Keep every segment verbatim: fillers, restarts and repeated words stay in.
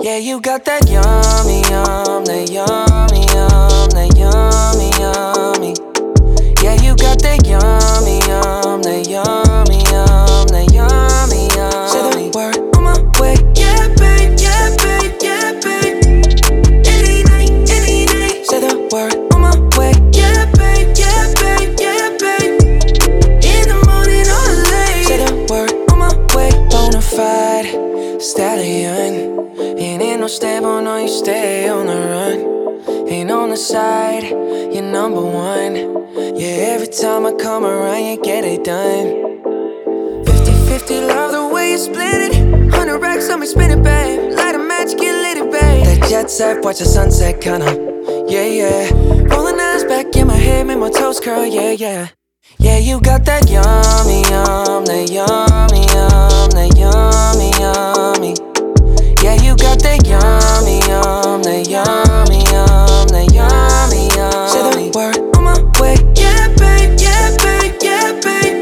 Yeah, you got that yummy, yum, that yummy, yum, that yummy, yummy. Yeah, you got that yummy, yum, that yummy, yum, that yummy, yummy. Say the word on my way. Yeah, babe, yeah, babe, yeah, babe. Any night, any night. Say the word on my way. Yeah, babe, yeah, babe, yeah, babe. In the morning or late. Say the word on my way. Bonafide stallion. Ain't in no stable, no, you stay on the run. Ain't on the side, you're number one. Yeah, every time I come around, you get it done. Fifty fifty, love the way you split it. Hundred racks on me, spin it, babe. Light a match, get lit, it, babe. That jet set, watch the sunset, kinda. Yeah, yeah. Rolling eyes back in my head, make my toes curl, yeah, yeah. Yeah, you got that yummy, yum, that yummy, yum, that yummy, yummy. Yeah, you got that yummy, yum, that yummy, yum, that yummy, yum. Say the word on my way. Yeah, babe, yeah, babe, yeah, babe.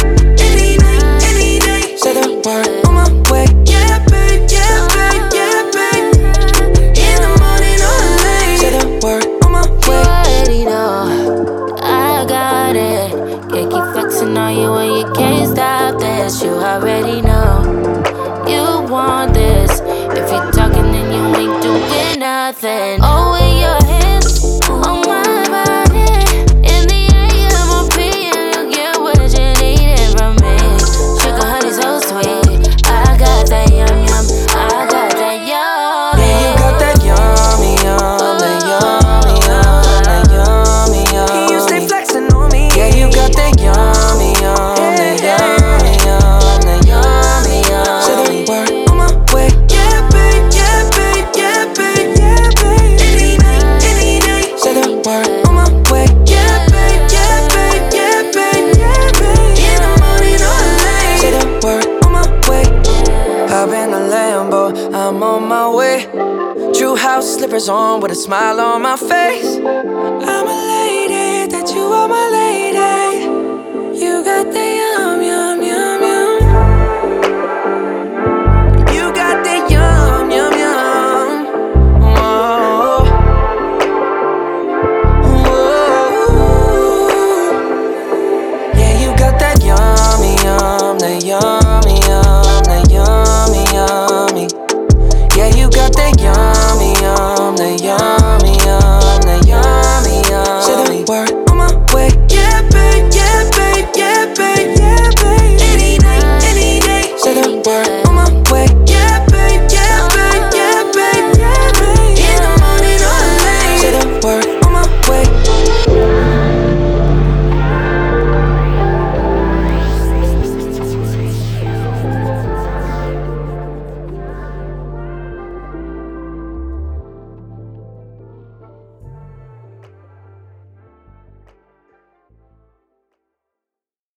Any night, any night. Say the word on my way. Yeah, babe, yeah, babe, yeah, babe. In the morning or late. Say the word on my way. You already know I got it. Can't keep flexing on you when you can't stop this. You already know you want this. If you're talking then you ain't doing nothing. Oh, with your hands on my body. In the A M or P M, you get what you needed from me. Sugar honey so sweet. I got that yum yum. I got that yum. Yeah, you got that yummy, yum, that yummy, yum, that yummy, yum. You stay flexing on me. Yeah, you got that yummy, yum, that yummy, yum, that yummy, yum. Say the word on my way. Yeah, babe, yeah, babe, yeah, babe, yeah, babe. Any night, any night. Say the word on my way. Yeah, babe, yeah, babe, yeah, babe, yeah, babe. In the morning or late. Say the word on my way. Hop in the Lambo, I'm on my way. True house slippers on with a smile on my face. I'm a lady, that you are my lady.